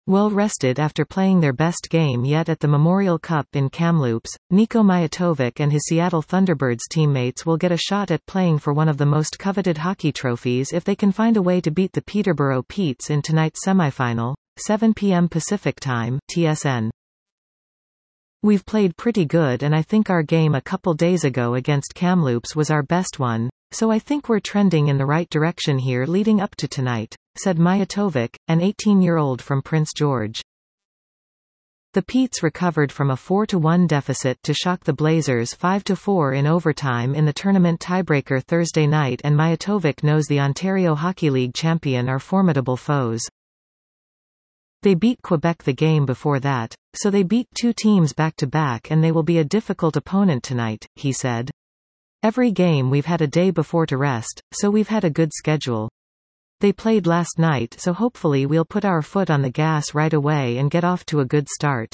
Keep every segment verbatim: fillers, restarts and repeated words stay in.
Well rested after playing their best game yet at the Memorial Cup in Kamloops, Niko Mijatovic and his Seattle Thunderbirds teammates will get a shot at playing for one of the most coveted hockey trophies if they can find a way to beat the Peterborough Petes in tonight's semifinal, seven p m Pacific Time, T S N. We've played pretty good and I think our game a couple days ago against Kamloops was our best one, so I think we're trending in the right direction here leading up to tonight, said Mijatovic, an eighteen-year-old from Prince George. The Petes recovered from a four to one deficit to shock the Blazers five to four in overtime in the tournament tiebreaker Thursday night, and Mijatovic knows the Ontario Hockey League champion are formidable foes. They beat Quebec the game before that, so they beat two teams back-to-back and they will be a difficult opponent tonight, he said. Every game we've had a day before to rest, so we've had a good schedule. They played last night, so hopefully we'll put our foot on the gas right away and get off to a good start.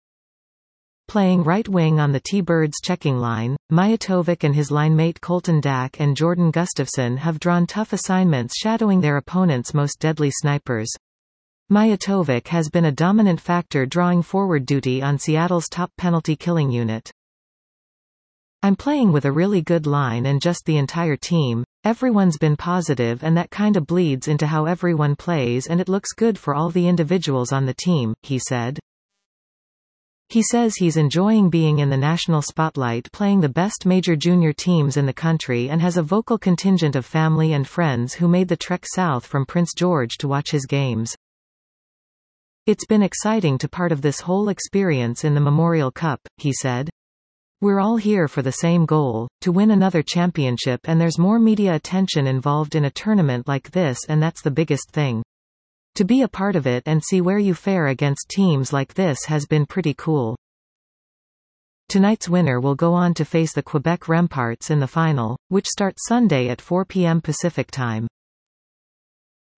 Playing right wing on the T-Birds checking line, Mijatovic and his linemate Colton Dach and Jordan Gustafsson have drawn tough assignments shadowing their opponents' most deadly snipers. Mijatovic has been a dominant factor drawing forward duty on Seattle's top penalty-killing unit. I'm playing with a really good line and just the entire team. Everyone's been positive and that kinda bleeds into how everyone plays and it looks good for all the individuals on the team, he said. He says he's enjoying being in the national spotlight playing the best major junior teams in the country and has a vocal contingent of family and friends who made the trek south from Prince George to watch his games. It's been exciting to part of this whole experience in the Memorial Cup, he said. We're all here for the same goal, to win another championship, and there's more media attention involved in a tournament like this, and that's the biggest thing. To be a part of it and see where you fare against teams like this has been pretty cool. Tonight's winner will go on to face the Quebec Remparts in the final, which starts Sunday at four p m Pacific Time.